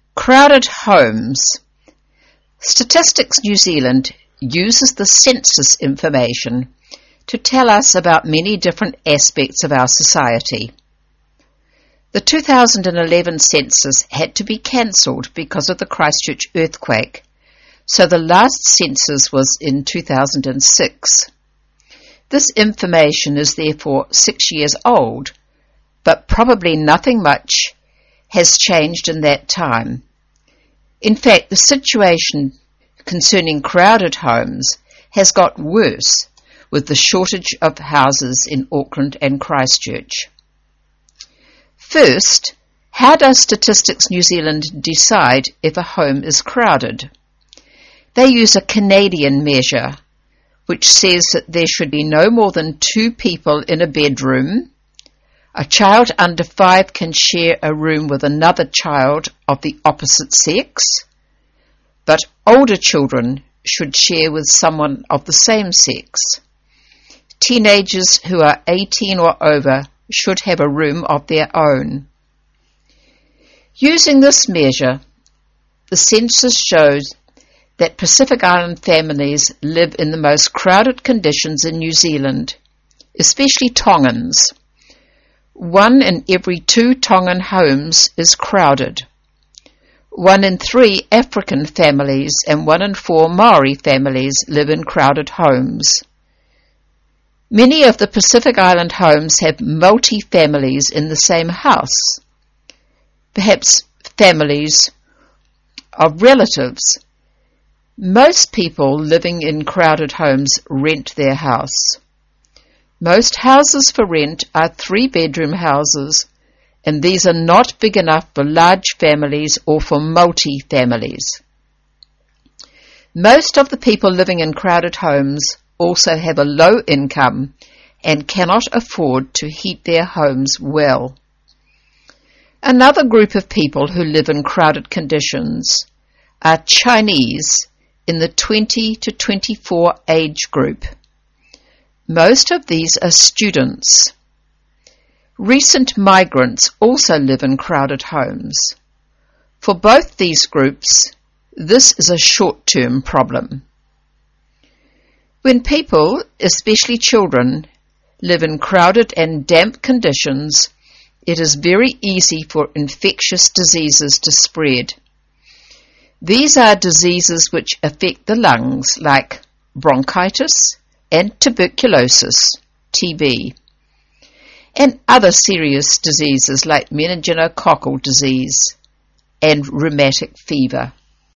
Crowded homes. Statistics New Zealand uses the census information to tell us about many different aspects of our society. The 2011 census had to be cancelled because of the Christchurch earthquake, so the last census was in 2006. This information is therefore 6 years old, but probably nothing much has changed in that time. In fact, the situation concerning crowded homes has got worse with the shortage of houses in Auckland and Christchurch. First, how does Statistics New Zealand decide if a home is crowded? They use a Canadian measure which says that there should be no more than 2 people in a bedroom. A child under 5 can share a room with another child of the opposite sex, but older children should share with someone of the same sex. Teenagers who are 18 or over should have a room of their own. Using this measure, the census shows that Pacific Island families live in the most crowded conditions in New Zealand, especially Tongans. 1 in every 2 Tongan homes is crowded. 1 in 3 African families and 1 in 4 Maori families live in crowded homes. Many of the Pacific Island homes have multi-families in the same house, perhaps families of relatives. Most people living in crowded homes rent their house. Most houses for rent are 3-bedroom houses, and these are not big enough for large families or for multi-families. Most of the people living in crowded homes also have a low income and cannot afford to heat their homes well. Another group of people who live in crowded conditions are Chinese in the 20 to 24 age group. Most of these are students. Recent migrants also live in crowded homes. For both these groups, this is a short-term problem. When people, especially children, live in crowded and damp conditions, it is very easy for infectious diseases to spread. These are diseases which affect the lungs, like bronchitis and tuberculosis, TB, and other serious diseases like meningococcal disease and rheumatic fever.